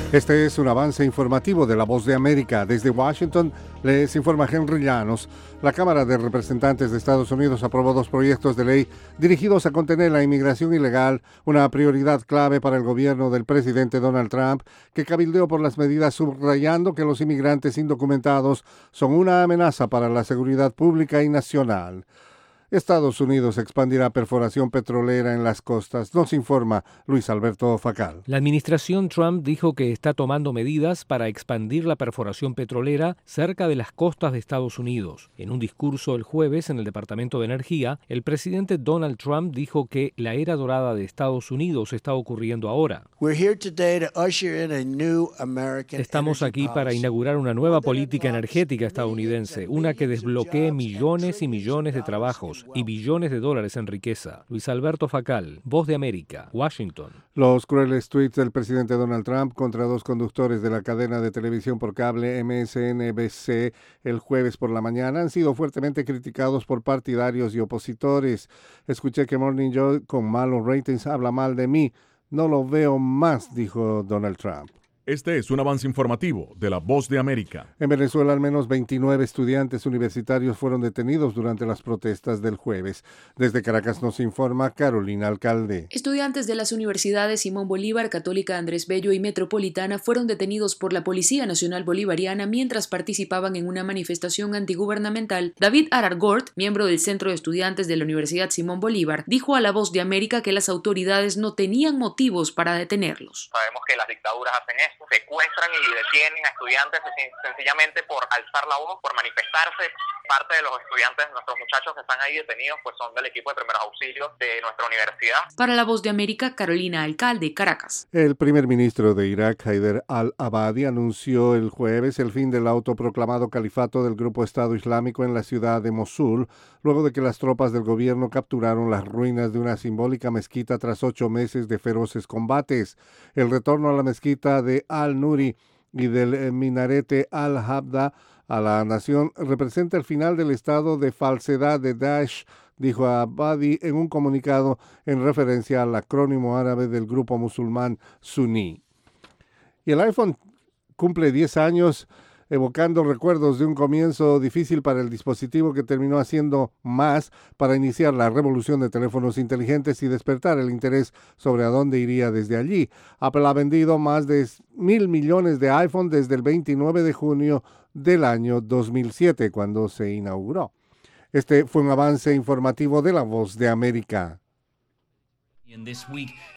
Este es un avance informativo de La Voz de América. Desde Washington les informa Henry Llanos. La Cámara de Representantes de Estados Unidos aprobó 2 proyectos de ley dirigidos a contener la inmigración ilegal, una prioridad clave para el gobierno del presidente Donald Trump, que cabildeó por las medidas subrayando que los inmigrantes indocumentados son una amenaza para la seguridad pública y nacional. Estados Unidos expandirá perforación petrolera en las costas, nos informa Luis Alberto Facal. La administración Trump dijo que está tomando medidas para expandir la perforación petrolera cerca de las costas de Estados Unidos. En un discurso el jueves en el Departamento de Energía, el presidente Donald Trump dijo que la era dorada de Estados Unidos está ocurriendo ahora. Estamos aquí para inaugurar una nueva política energética estadounidense, una que desbloquee millones y millones de trabajos y billones de dólares en riqueza. Luis Alberto Facal, Voz de América, Washington. Los crueles tweets del presidente Donald Trump contra 2 conductores de la cadena de televisión por cable MSNBC el jueves por la mañana han sido fuertemente criticados por partidarios y opositores. Escuché que Morning Joe, con malos ratings, habla mal de mí. No lo veo más, dijo Donald Trump. Este es un avance informativo de La Voz de América. En Venezuela, al menos 29 estudiantes universitarios fueron detenidos durante las protestas del jueves. Desde Caracas nos informa Carolina Alcalde. Estudiantes de las universidades Simón Bolívar, Católica Andrés Bello y Metropolitana fueron detenidos por la Policía Nacional Bolivariana mientras participaban en una manifestación antigubernamental. David Arargort, miembro del Centro de Estudiantes de la Universidad Simón Bolívar, dijo a La Voz de América que las autoridades no tenían motivos para detenerlos. Sabemos que las dictaduras hacen esto. Secuestran y detienen a estudiantes sencillamente por alzar la voz, por manifestarse. Parte de los estudiantes, nuestros muchachos que están ahí detenidos, pues son del equipo de primeros auxilios de nuestra universidad. Para La Voz de América, Carolina Alcalde, Caracas. El primer ministro de Irak, Haider al-Abadi, anunció el jueves el fin del autoproclamado califato del grupo Estado Islámico en la ciudad de Mosul, luego de que las tropas del gobierno capturaron las ruinas de una simbólica mezquita tras 8 meses de feroces combates. El retorno a la mezquita de Al-Nuri y del minarete Al-Habda a la nación representa el final del estado de falsedad de Daesh, dijo Abadi en un comunicado en referencia al acrónimo árabe del grupo musulmán suní. Y el iPhone cumple 10 años, evocando recuerdos de un comienzo difícil para el dispositivo que terminó haciendo más para iniciar la revolución de teléfonos inteligentes y despertar el interés sobre a dónde iría desde allí. Apple ha vendido más de 1.000 millones de iPhone desde el 29 de junio del año 2007, cuando se inauguró. Este fue un avance informativo de La Voz de América.